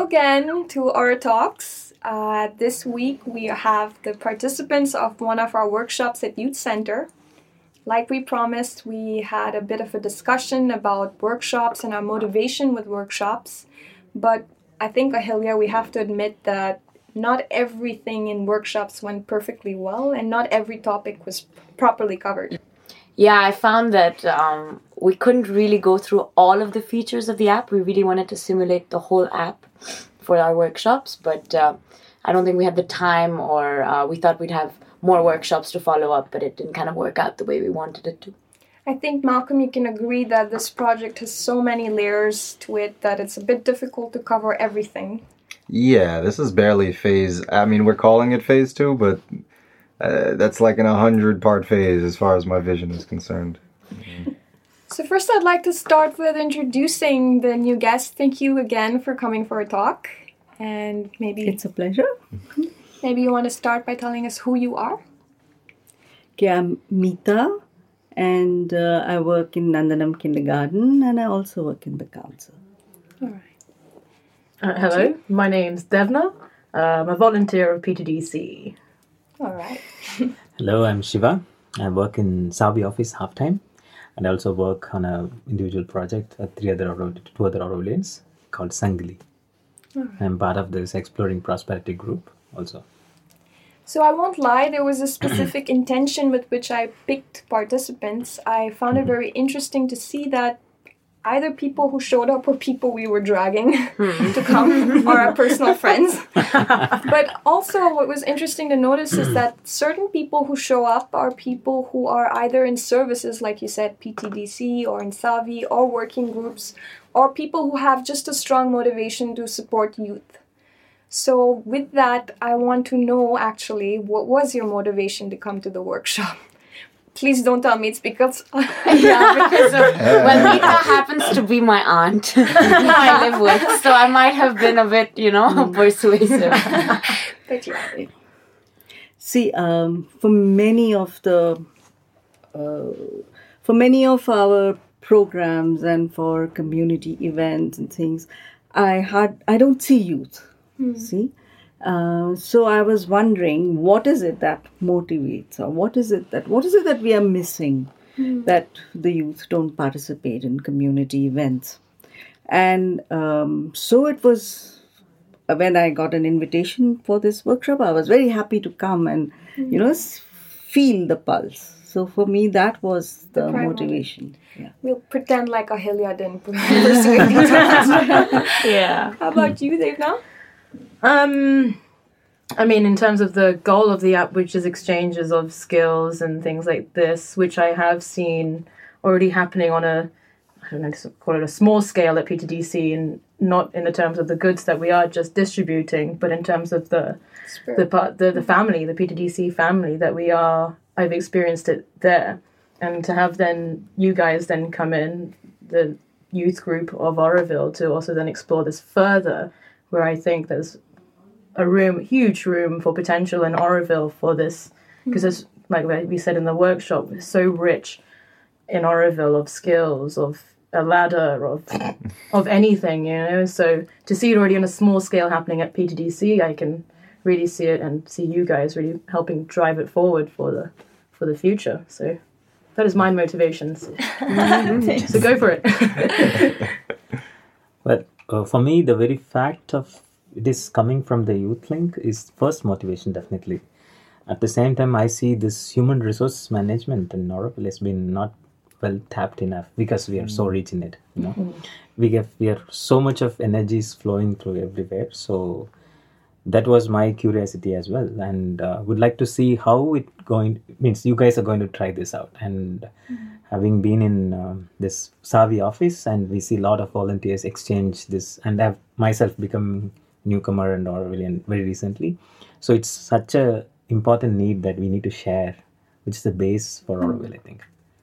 again to our talks. This week we have the participants of one of our workshops at Youth Center. Like we promised, we had a bit of a discussion about workshops and our motivation with workshops. But I think, Ahilya, we have to admit that not everything in workshops went perfectly well and not every topic was properly covered. Yeah, I found that we couldn't really go through all of the features of the app. We really wanted to simulate the whole app for our workshops, but I don't think we had the time, or we thought we'd have more workshops to follow up, but it didn't kind of work out the way we wanted it to. I think, Malcolm, you can agree that this project has so many layers to it that it's a bit difficult to cover everything. Yeah, this is barely phase. I mean, we're calling it phase 2, but that's like an 100-part phase as far as my vision is concerned. So first I'd like to start with introducing the new guest. Thank you again for coming for a talk. And maybe it's a pleasure. Maybe you want to start by telling us who you are? Okay, I'm Meeta, and I work in Nandanam Kindergarten, and I also work in the council. All right. Hello, my name's Devna. I'm a volunteer of PTDC. All right. Hello, I'm Shiva. I work in Savi office half-time, and I also work on an individual project at two other Aurovalians called Sangli. Right. I'm part of this Exploring Prosperity group also. So I won't lie, there was a specific intention with which I picked participants. I found it very interesting to see that either people who showed up were people we were dragging to come or our personal friends. But also what was interesting to notice is that certain people who show up are people who are either in services, like you said, PTDC or in Savi or working groups, or people who have just a strong motivation to support youth. So with that, I want to know actually, what was your motivation to come to the workshop? Please don't tell me it's because... Well, Meeta happens to be my aunt I live with, so I might have been a bit, persuasive. But yeah. See, for many of our programs and for community events and things, I don't see youth. See? So I was wondering, what is it that motivates, or what is it that we are missing, that the youth don't participate in community events? And so it was, when I got an invitation for this workshop, I was very happy to come and, feel the pulse. So for me, that was the motivation. Yeah. We'll pretend like Ahilya didn't persuade you. Yeah. How about you, Devna? I mean, in terms of the goal of the app, which is exchanges of skills and things like this, which I have seen already happening on call it a small scale at PTDC, and not in the terms of the goods that we are just distributing, but in terms of the family, the PTDC family that I've experienced it there. And to have then you guys then come in, the youth group of Auroville, to also then explore this further, where I think there's huge room for potential in Auroville for this, because it's, like we said in the workshop, it's so rich in Auroville of skills, of a ladder, of anything, So to see it already on a small scale happening at PTDC, I can really see it and see you guys really helping drive it forward for the future. So that is my motivation. So go for it. But for me, the very fact of it is coming from the Youth Link is first motivation, definitely. At the same time, I see this human resource management in Auroville has been not well tapped enough because we are so rich in it. We are so much of energies flowing through everywhere. So that was my curiosity as well, and would like to see how means you guys are going to try this out. And having been in this Savi office, and we see a lot of volunteers exchange this, and I've myself become newcomer and Aurovilian very recently. So it's such a important need that we need to share, which is the base for Auroville, I think.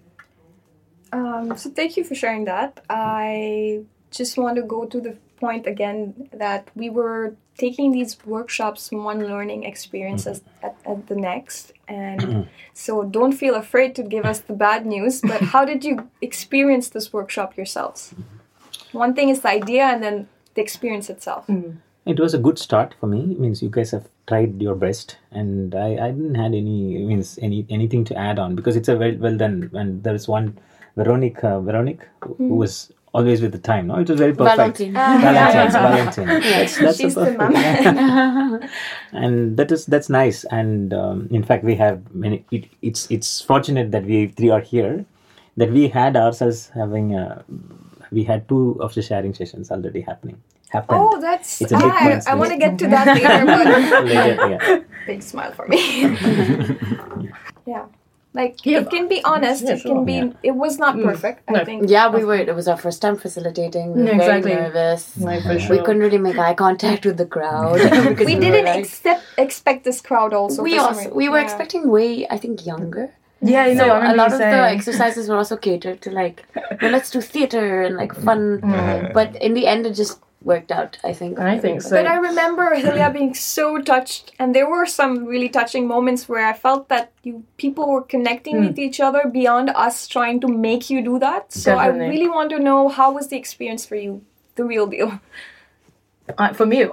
So thank you for sharing that. I just want to go to the point again that we were taking these workshops from one learning experience at the next. And so don't feel afraid to give us the bad news, but how did you experience this workshop yourselves? One thing is the idea and then the experience itself. It was a good start for me. Means you guys have tried your best, and I didn't had anything to add on because it's a well done. And there is one Veronique who was always with the time. No, it was very perfect. Valentine. Valentine. That's She's a the perfect. mom. And that's nice. And in fact, we have many. It's fortunate that we three are here. That we had ourselves having. We had 2 of the sharing sessions already happened. Oh, that's... It's a big I want to get to that later, but... Big smile for me. Yeah. Like, Yeah, it can be honest, yeah, it can be... Yeah. It was not perfect, I No. think. Yeah, it was our first time facilitating. We were Exactly. very nervous. Like, for We sure. couldn't really make eye contact with the crowd. because We were didn't like- expect this crowd also. We for some also reason. we were Yeah. expecting way, I think, younger. Yeah, you know, So I a remember lot you of the saying. exercises were also catered to like, let's do theater and like fun. But in the end, it just worked out. I think. I think so. But I remember Hilya being so touched, and there were some really touching moments where I felt that people were connecting with each other beyond us trying to make you do that. So Definitely. I really want to know, how was the experience for you, the real deal? For me,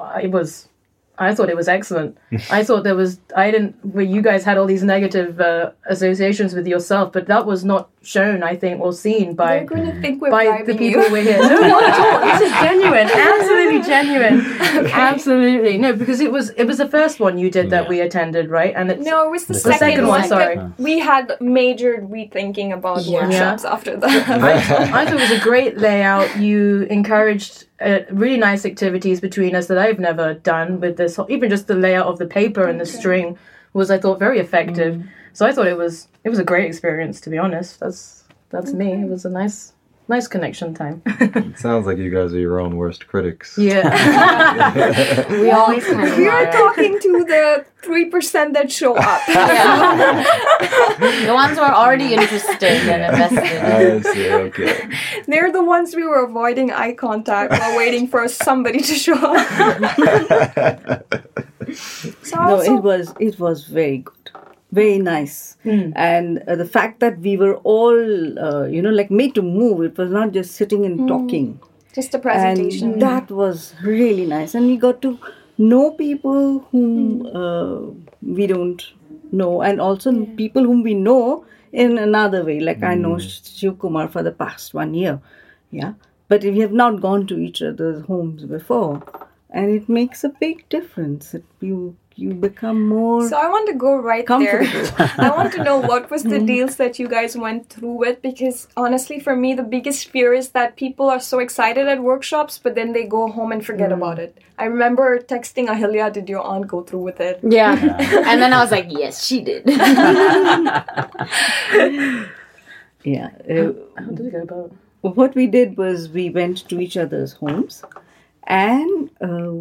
I thought it was excellent. I thought where you guys had all these negative associations with yourself, but that was not shown, I think, or seen They're by going to think we're the bribing people you. we're here. No, not at all. This is genuine, absolutely genuine, absolutely. No, because it was the first one you did that we attended, right? And it's No, it was the The second, second one, but sorry. We had major rethinking about Yeah. workshops after that. I thought it was a great layout. You encouraged really nice activities between us that I've never done with this. Even just the layout of the paper and the string was, I thought, very effective. So I thought it was a great experience. To be honest, that's me. It was a nice connection time. It sounds like you guys are your own worst critics. Yeah, We always kind of We are are. talking to the 3% that show up. The ones who are already interested and invested. I see, okay. They're the ones we were avoiding eye contact while waiting for somebody to show up. So No, also, it was very good, very nice, and the fact that we were all like made to move. It was not just sitting and talking, just a presentation. and that was really nice. And we got to know people whom we don't know, and also people whom we know in another way. Like I know Shiv Kumar for the past 1 year, yeah, but we have not gone to each other's homes before. And it makes a big difference. You become more So I want to go right there. I want to know what was the deals that you guys went through with, because honestly for me the biggest fear is that people are so excited at workshops but then they go home and forget about it. I remember texting Ahilya, did your aunt go through with it? Yeah. And then I was like, yes, she did. yeah. how did it go about? What we did was we went to each other's homes, and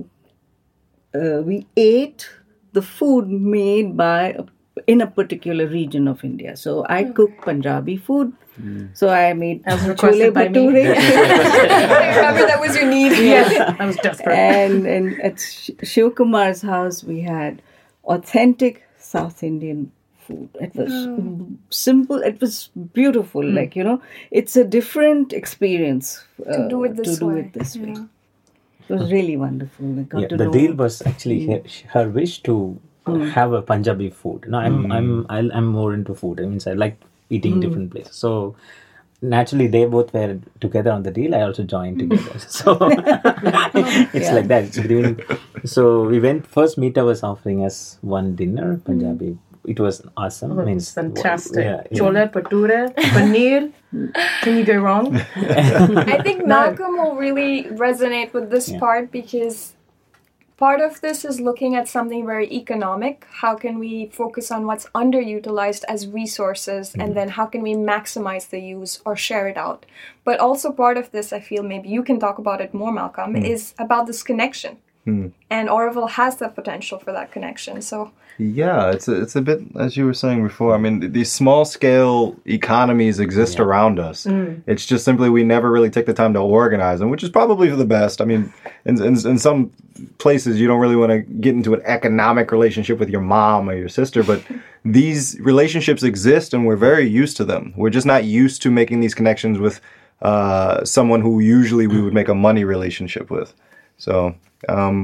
we ate the food made in a particular region of India. So I cooked Punjabi food. So I made As chole requested by me. bhature. I remember that was your need. Yes, I was desperate. and at Shiv Kumar's house we had authentic South Indian food. It was simple. It was beautiful. Like it's a different experience To do it this way. way. It was really wonderful. We got to The know. deal was actually her wish to have a Punjabi food. No, I'm more into food. I mean, I like eating different places. So naturally, they both were together on the deal. I also joined together. So it's like that. It's between. So we went. First, Meeta was offering us one dinner Punjabi. It was awesome. It's fantastic. Yeah. Chole, bhature, paneer. Can you go wrong? I think Malcolm will really resonate with this part, because part of this is looking at something very economic. How can we focus on what's underutilized as resources, and then how can we maximize the use or share it out? But also part of this, I feel maybe you can talk about it more, Malcolm, is about this connection. And Oroville has the potential for that connection. So Yeah, it's a bit, as you were saying before, I mean, these small scale economies exist around us. It's just simply we never really take the time to organize them, which is probably for the best. I mean, in some places you don't really want to get into an economic relationship with your mom or your sister, but these relationships exist and we're very used to them. We're just not used to making these connections with someone who usually we would make a money relationship with. So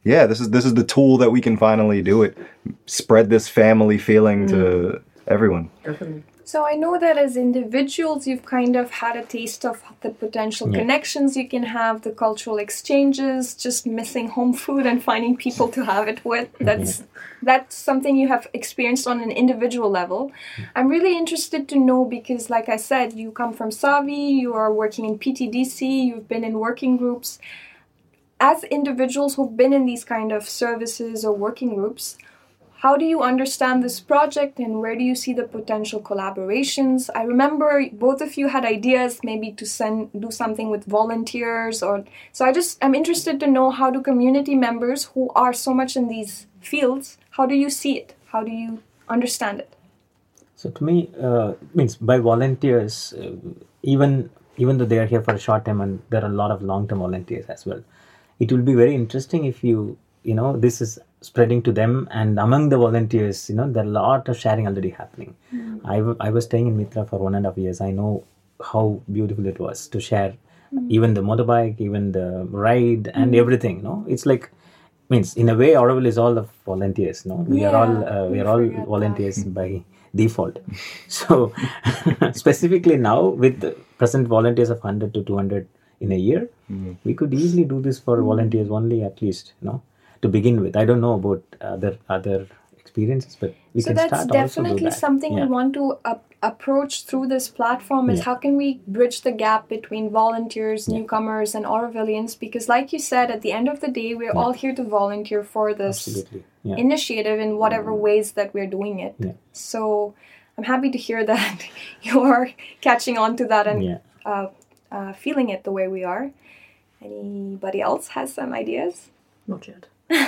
yeah, this is the tool that we can finally do it. Spread this family feeling to everyone. Definitely. So I know that as individuals, you've kind of had a taste of the potential connections you can have, the cultural exchanges, just missing home food and finding people to have it with. That's something you have experienced on an individual level. I'm really interested to know because, like I said, you come from Savi, you are working in PTDC, you've been in working groups. As individuals who've been in these kind of services or working groups, how do you understand this project and where do you see the potential collaborations? I remember both of you had ideas maybe to do something with volunteers I'm interested to know, how do community members who are so much in these fields, how do you see it? How do you understand it? So to me, means by volunteers, even though they are here for a short time, and there are a lot of long-term volunteers as well, it will be very interesting if this is spreading to them, and among the volunteers, there are a lot of sharing already happening. I was staying in Mitra for 1.5 years. I know how beautiful it was to share, even the motorbike, even the ride, and everything. It's like, means in a way, Auroville is all of volunteers. We are all volunteers by default. So specifically now, with the present volunteers of 100 to 200 in a year, we could easily do this for volunteers only, at least, to begin with. I don't know about other experiences, but we can start also do that. So that's definitely something we want to approach through this platform is how can we bridge the gap between volunteers, newcomers, and Aurovillians, because like you said, at the end of the day, we're all here to volunteer for this initiative in whatever ways that we're doing it. So I'm happy to hear that you're catching on to that and feeling it the way we are. Anybody else has some ideas? Not yet.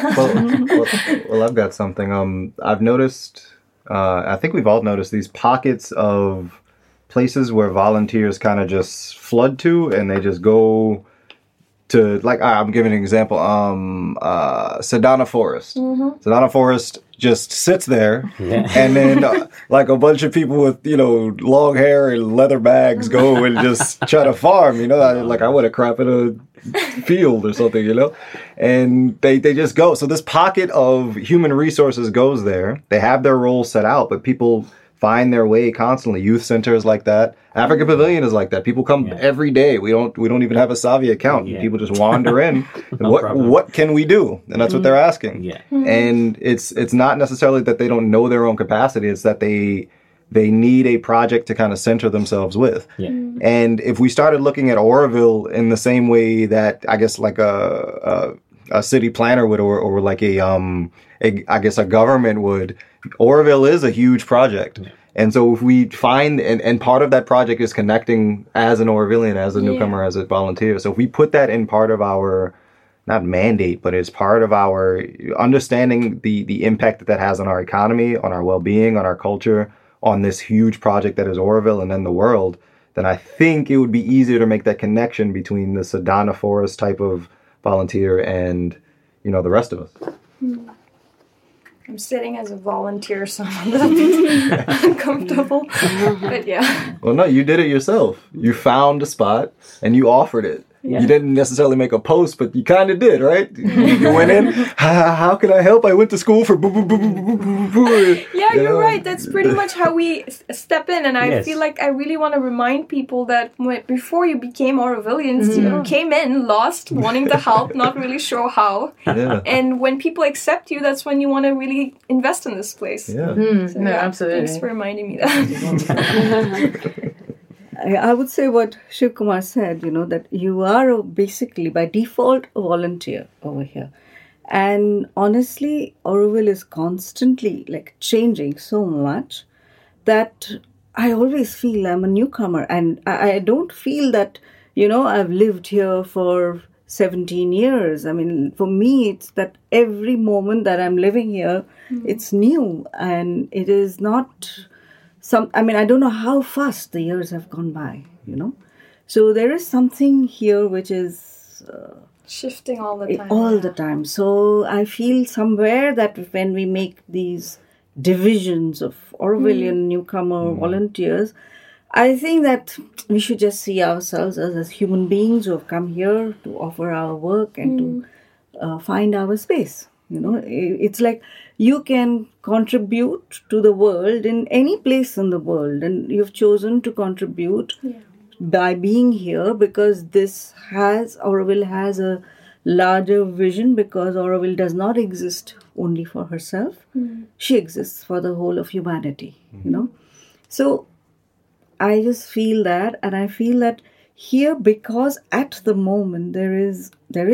Well, I've got something. I've noticed, I think we've all noticed these pockets of places where volunteers kind of just flood to, and they just go to, like, I'm giving an example, Sedana Forest. Sedana Forest just sits there, and then like a bunch of people with, long hair and leather bags go and just try to farm, I would have crap in a field or something, and they just go. So this pocket of human resources goes there. They have their roles set out, but people find their way constantly. Youth centers like that. African Pavilion is like that. People come every day. We don't even have a Savi account. People just wander in. And what can we do? And that's what they're asking. And it's not necessarily that they don't know their own capacity. It's that they need a project to kind of center themselves with. And if we started looking at Auroville in the same way that I guess like a city planner would, or like a government would, Auroville is a huge project. And so if we find, and part of that project is connecting as an Aurovillian, as a newcomer, as a volunteer. So if we put that in part of our, not mandate, but as part of our understanding the impact that has on our economy, on our well-being, on our culture, on this huge project that is Auroville and then the world, then I think it would be easier to make that connection between the Sedana Forest type of volunteer and, the rest of us. I'm sitting as a volunteer, so I'm a little bit uncomfortable. But yeah. Well, no, you did it yourself. You found a spot and you offered it. Yeah. You didn't necessarily make a post, but you kind of did, right? You went in, how can I help? I went to school for boo, boo, boo, boo, boo, boo. Yeah, you're right. That's pretty much how we step in. And I feel like I really want to remind people that before you became Aurovillians, you came in lost, wanting to help, not really sure how. Yeah. And when people accept you, that's when you want to really invest in this place. Yeah. So, absolutely. Thanks for reminding me that. I would say what Shiv Kumar said, that you are basically by default a volunteer over here. And honestly, Auroville is constantly changing so much that I always feel I'm a newcomer. And I don't feel that, I've lived here for 17 years. I mean, for me, it's that every moment that I'm living here, it's new. And it is not... I don't know how fast the years have gone by, So there is something here which is... shifting all the time. All the time. So I feel somewhere that when we make these divisions of Aurovillian newcomer volunteers, I think that we should just see ourselves as human beings who have come here to offer our work and to find our space. It's like you can contribute to the world in any place in the world, and you've chosen to contribute by being here because Auroville has a larger vision, because Auroville does not exist only for herself. She exists for the whole of humanity, So I just feel that, and I feel that here, because at the moment there is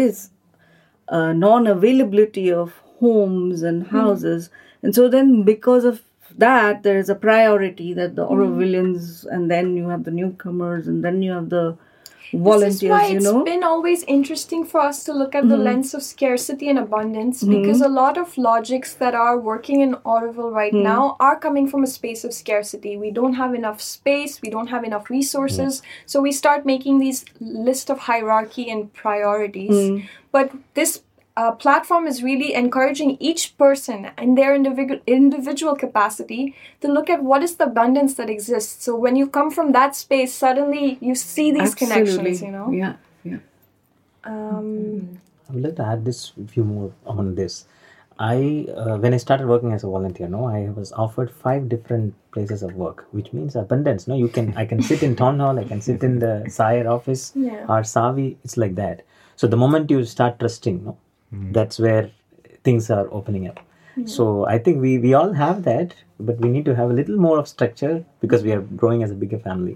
non-availability of homes and houses, and so then because of that there is a priority that the Aurovillians, and then you have the newcomers, and then you have the volunteers. This is why it's been always interesting for us to look at the lens of scarcity and abundance, because a lot of logics that are working in Auroville right now are coming from a space of scarcity. We don't have enough space, we don't have enough resources, so we start making these list of hierarchy and priorities. But this platform is really encouraging each person in their individual capacity to look at what is the abundance that exists. So when you come from that space, suddenly you see these connections, Yeah. I would like to add this few more on this. When I started working as a volunteer, I was offered 5 different places of work, which means abundance. I can sit in town hall, I can sit in the SIRE office or SAVI. It's like that. So the moment you start trusting, that's where things are opening up. So I think we all have that, but we need to have a little more of structure because we are growing as a bigger family.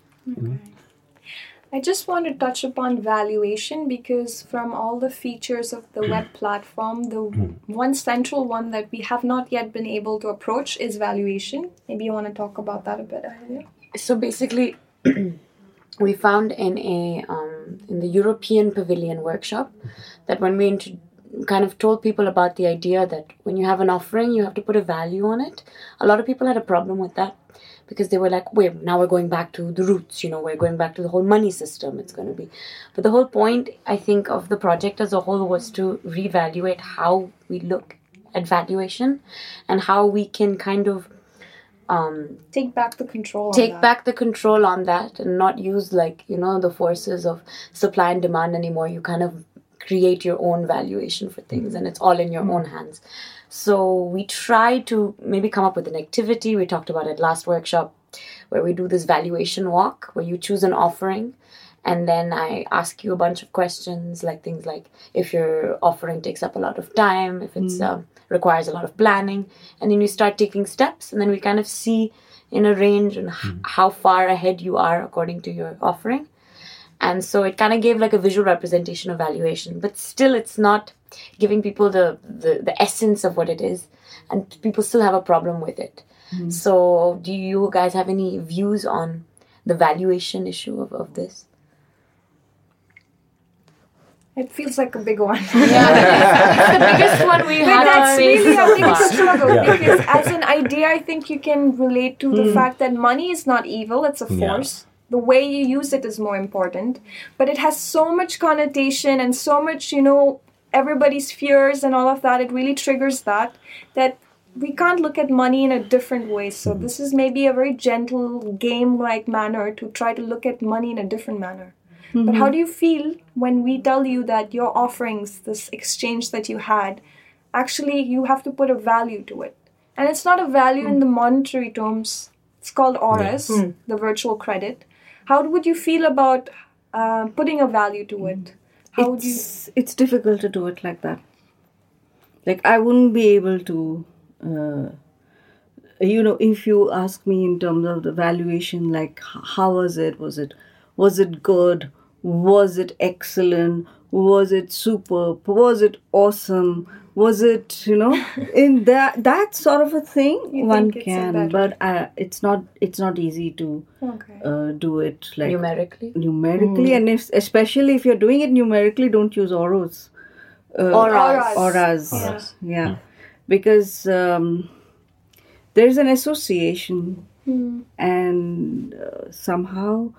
I just want to touch upon valuation, because from all the features of the web platform, the one central one that we have not yet been able to approach is valuation. Maybe you want to talk about that a bit, Ahilya? So basically, we found in the European Pavilion workshop that when we kind of told people about the idea that when you have an offering, you have to put a value on it, a lot of people had a problem with that, because they were like, wait, now we're going back to the roots, we're going back to the whole money system. It's going to be. But the whole point, I think, of the project as a whole was to reevaluate how we look at valuation and how we can kind of take back the control on that and not use the forces of supply and demand anymore. You kind of create your own valuation for things, and it's all in your own hands. So we try to maybe come up with an activity. We talked about it last workshop, where we do this valuation walk, where you choose an offering, and then I ask you a bunch of questions, like things like if your offering takes up a lot of time, if it's requires a lot of planning, and then you start taking steps, and then we kind of see in a range and how far ahead you are according to your offering. And so it kind of gave like a visual representation of valuation, but still it's not giving people the essence of what it is, and people still have a problem with it. So do you guys have any views on the valuation issue of this? It feels like a big one. It's the biggest one we had. That's really a big struggle, Yeah. because as an idea, I think you can relate to the fact that money is not evil, it's a force. The way you use it is more important. But it has so much connotation and so much, everybody's fears and all of that. It really triggers that we can't look at money in a different way. So this is maybe a very gentle, game-like manner to try to look at money in a different manner. But how do you feel when we tell you that your offerings, this exchange that you had, actually you have to put a value to it? And it's not a value in the monetary terms. It's called auras, the virtual credit. How would you feel about putting a value to it? How would you? It's difficult to do it like that. Like, I wouldn't be able to, if you ask me in terms of the valuation, like, how was it? Was it good? Was it excellent? Was it superb? Was it awesome? Was it, in that sort of a thing, one can, but it's not easy to do it like numerically, and especially if you're doing it numerically, don't use auras. Auras. Yeah. Because there's an association, and somehow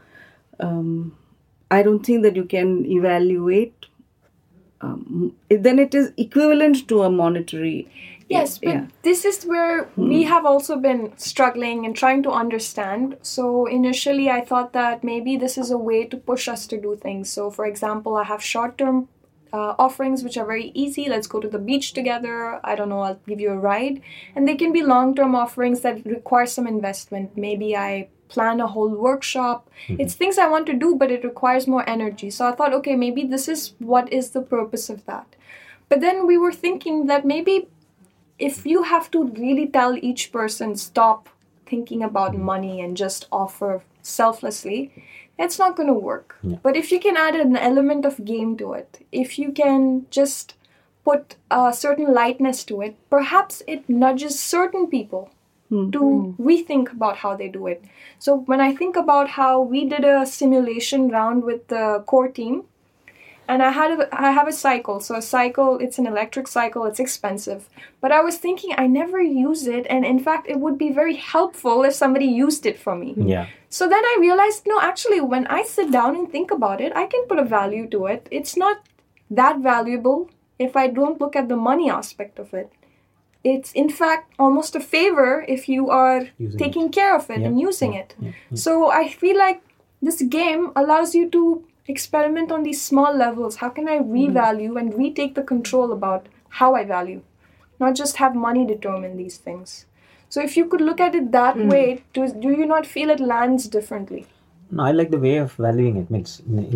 I don't think that you can evaluate. Then it is equivalent to a monetary. Yes, but this is where we have also been struggling and trying to understand. So initially I thought that maybe this is a way to push us to do things. So for example, I have short-term offerings which are very easy. Let's go to the beach together. I don't know, I'll give you a ride. And they can be long-term offerings that require some investment. Maybe I plan a whole workshop. It's things I want to do, but it requires more energy. So I thought, okay, maybe this is what is the purpose of that. But then we were thinking that maybe if you have to really tell each person, stop thinking about money and just offer selflessly, it's not going to work. Yeah. But if you can add an element of game to it, if you can just put a certain lightness to it, perhaps it nudges certain people to rethink about how they do it. So when I think about how we did a simulation round with the core team, and I have a cycle. So a cycle, it's an electric cycle, it's expensive. But I was thinking I never use it, and in fact it would be very helpful if somebody used it for me. Yeah. So then I realized, no, actually when I sit down and think about it, I can put a value to it. It's not that valuable if I don't look at the money aspect of it. It's in fact almost a favor if you are Using taking care of it Yeah, and using it. yeah. So I feel like this game allows you to experiment on these small levels. How can I revalue and retake the control about how I value? Not just have money determine these things. So if you could look at it that way, do you not feel it lands differently? No, I like the way of valuing it. Means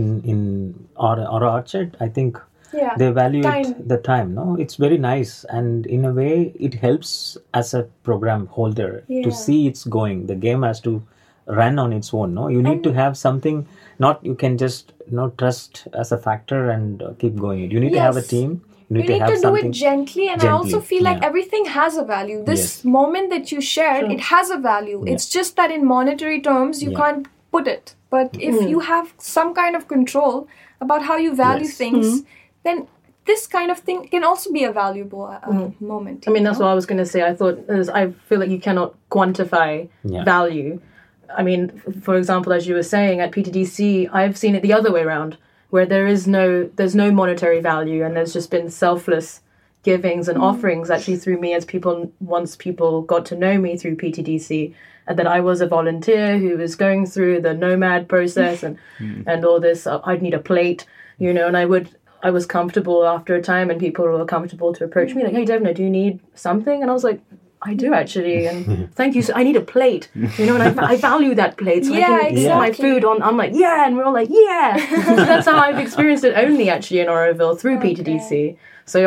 in our orchard, I think Yeah. they value Time. it, the time. No, it's very nice, and in a way, it helps as a program holder Yeah. to see it's going. The game has to run on its own. No, you need to have something. Not you can just trust as a factor and keep going. You need to have a Yes. team. You need to have to do something it gently, and I also gently, feel like yeah. everything has a value. This Yes. moment that you shared, it has a value. Yeah. It's just that in monetary terms, you Yeah. can't put it. But if you have some kind of control about how you value Yes. things, then this kind of thing can also be a valuable moment. I mean, you that's know? what I was going to say. I feel like you cannot quantify Yeah. value. I mean, for example, as you were saying, at PTDC, I've seen it the other way around, where there's no monetary value, and there's just been selfless givings and offerings actually through me once people got to know me through PTDC, and that I was a volunteer who was going through the nomad process and all this. I'd need a plate, and I was comfortable after a time, and people were comfortable to approach me like, "Hey, Devna, do you need something?" And I was like, "I do actually, and thank you. So I need a plate, and I value that plate. So Yeah, I can eat my exactly. food on. I'm like, yeah, and we're all like, yeah. So that's how I've experienced it only actually in Oroville through PTDC.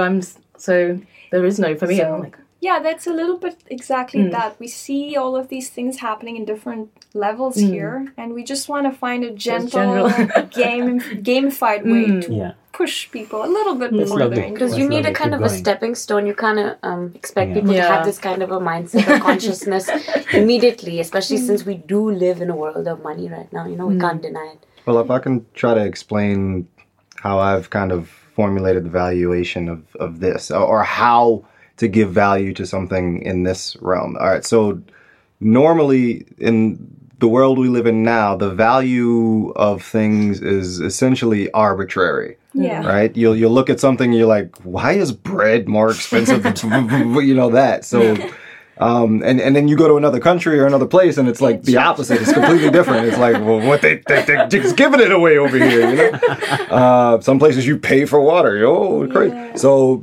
So there is no for me. I'm like, Yeah, that's a little bit exactly that. We see all of these things happening in different levels here, and we just want to find a gentle, gamified way to Yeah. push people a little bit It's further lovely. into Because it. you need a Slowly kind keep of a going. stepping stone. You kind of expect Yeah. people to Yeah. have this kind of a mindset or consciousness immediately, especially since we do live in a world of money right now. We can't deny it. Well, if I can try to explain how I've kind of formulated the valuation of this, or how to give value to something in this realm. All right, so normally in the world we live in now, the value of things is essentially arbitrary. Yeah. Right? You'll look at something and you're like, why is bread more expensive than that? So and then you go to another country or another place and it's like the opposite. It's completely different. It's like, well, what they're just giving it away over here, some places you pay for water. Oh, crazy. Yeah. So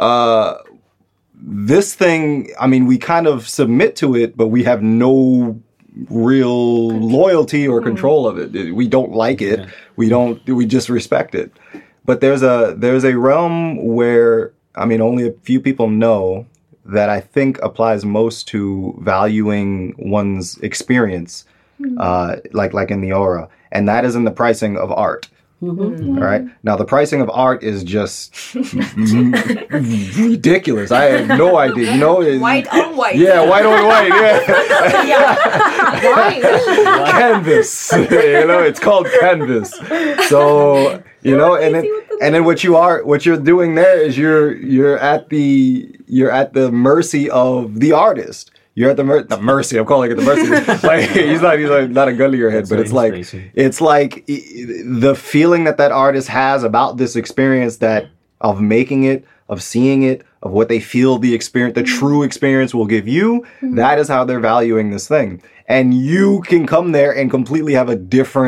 this thing, I mean, we kind of submit to it, but we have no real loyalty or control of it. We don't like it. Yeah. We just respect it. But there's a realm where, I mean, only a few people know, that I think applies most to valuing one's experience, like in the aura, and that is in the pricing of art. Mm-hmm. All right. Now, the pricing of art is just ridiculous. I have no idea. White on white. Yeah, white on white. Yeah. Why? Canvas. It's called canvas. So and then what you're doing there is you're at the mercy of the artist. You're at the mercy. I'm calling it the mercy. Like he's not a gun to your head, That's but very it's like the feeling that artist has about this experience, that of making it, of seeing it, of what they feel the true experience will give you. That is how they're valuing this thing. And you can come there and completely have a different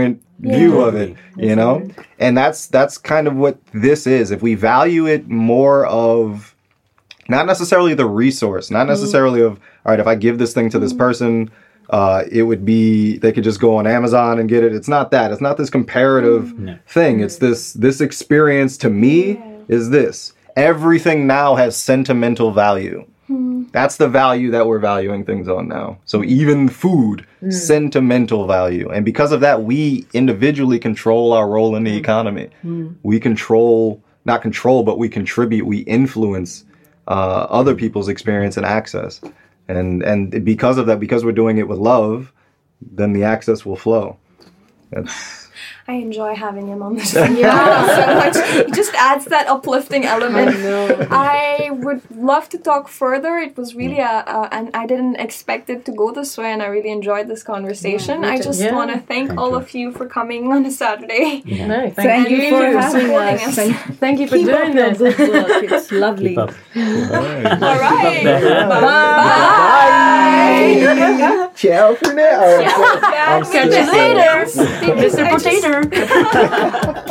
view of it, you know? And that's kind of what this is. If we value it more of not necessarily the resource, not necessarily of, all right, if I give this thing to this person, it would be, they could just go on Amazon and get it. It's not that. It's not this comparative thing. It's this experience to me is this. Everything now has sentimental value. That's the value that we're valuing things on now. So even food, sentimental value. And because of that, we individually control our role in the economy. We control, not control, but we contribute, we influence other people's experience and access. And because of that, because we're doing it with love, then the access will flow. I enjoy having him on the show so much. He just adds that uplifting element. I would love to talk further. It was really and I didn't expect it to go this way, and I really enjoyed this conversation. I just want to thank all of you for coming on a Saturday. No, Thank you for having supporting us. Thank you for Keep doing up this. your good work. It's lovely. Keep up. All right. Bye. Ciao for now. Catch you later. Mr. Potato.